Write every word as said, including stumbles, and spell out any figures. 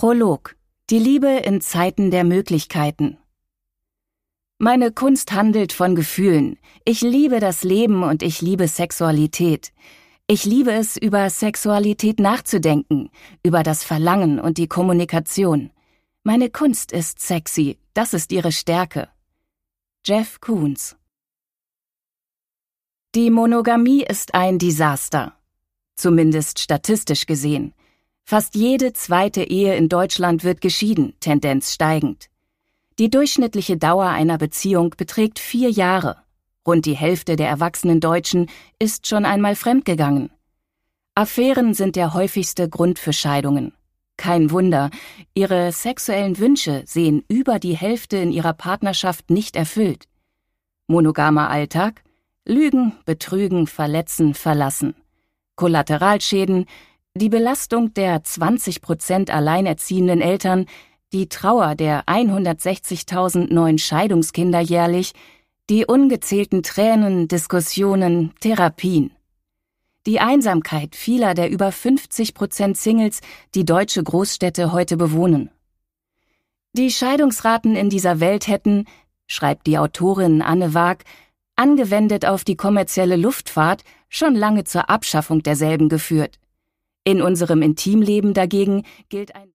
Prolog. Die Liebe in Zeiten der Möglichkeiten. Meine Kunst handelt von Gefühlen. Ich liebe das Leben und ich liebe Sexualität. Ich liebe es, über Sexualität nachzudenken, über das Verlangen und die Kommunikation. Meine Kunst ist sexy, das ist ihre Stärke. Jeff Koons. Die Monogamie ist ein Desaster. Zumindest statistisch gesehen. Fast jede zweite Ehe in Deutschland wird geschieden, Tendenz steigend. Die durchschnittliche Dauer einer Beziehung beträgt vier Jahre. Rund die Hälfte der erwachsenen Deutschen ist schon einmal fremdgegangen. Affären sind der häufigste Grund für Scheidungen. Kein Wunder, ihre sexuellen Wünsche sehen über die Hälfte in ihrer Partnerschaft nicht erfüllt. Monogamer Alltag? Lügen, betrügen, verletzen, verlassen. Kollateralschäden? Die Belastung der zwanzig Prozent alleinerziehenden Eltern, die Trauer der hundertsechzigtausend neuen Scheidungskinder jährlich, die ungezählten Tränen, Diskussionen, Therapien. Die Einsamkeit vieler der über fünfzig Prozent Singles, die deutsche Großstädte heute bewohnen. Die Scheidungsraten in dieser Welt hätten, schreibt die Autorin Anne Waag, angewendet auf die kommerzielle Luftfahrt, schon lange zur Abschaffung derselben geführt. In unserem Intimleben dagegen gilt ein